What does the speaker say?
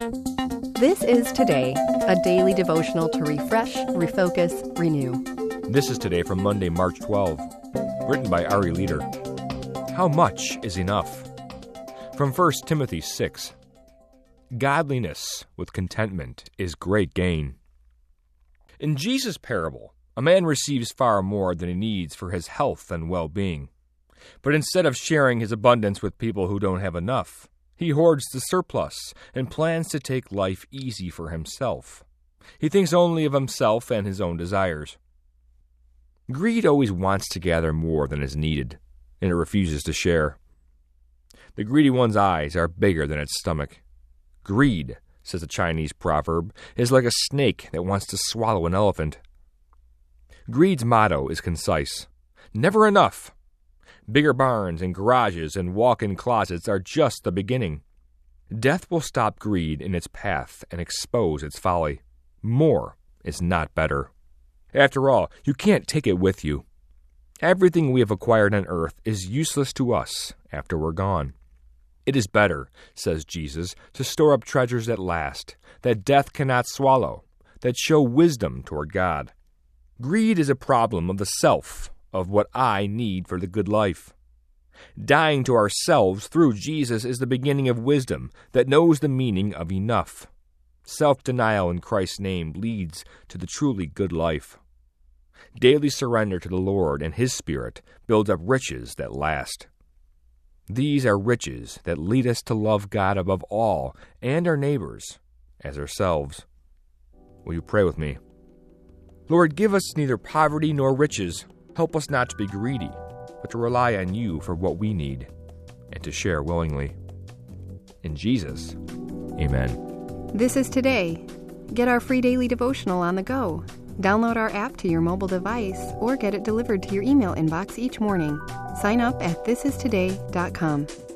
This is Today, a daily devotional to refresh, refocus, renew. This is Today from Monday, March 12, written by Ari Leader. How much is enough? From 1 Timothy 6. Godliness with contentment is great gain. In Jesus' parable, a man receives far more than he needs for his health and well-being. But instead of sharing his abundance with people who don't have enough, he hoards the surplus and plans to take life easy for himself. He thinks only of himself and his own desires. Greed always wants to gather more than is needed, and it refuses to share. The greedy one's eyes are bigger than its stomach. Greed, says a Chinese proverb, is like a snake that wants to swallow an elephant. Greed's motto is concise: never enough. Bigger barns and garages and walk-in closets are just the beginning. Death will stop greed in its path and expose its folly. More is not better. After all, you can't take it with you. Everything we have acquired on earth is useless to us after we're gone. It is better, says Jesus, to store up treasures that last, that death cannot swallow, that show wisdom toward God. Greed is a problem of the self, of what I need for the good life. Dying to ourselves through Jesus is the beginning of wisdom that knows the meaning of enough. Self-denial in Christ's name leads to the truly good life. Daily surrender to the Lord and His Spirit builds up riches that last. These are riches that lead us to love God above all and our neighbors as ourselves. Will you pray with me? Lord, give us neither poverty nor riches. Help us not to be greedy, but to rely on you for what we need and to share willingly. In Jesus, amen. This is Today. Get our free daily devotional on the go. Download our app to your mobile device or get it delivered to your email inbox each morning. Sign up at thisistoday.com.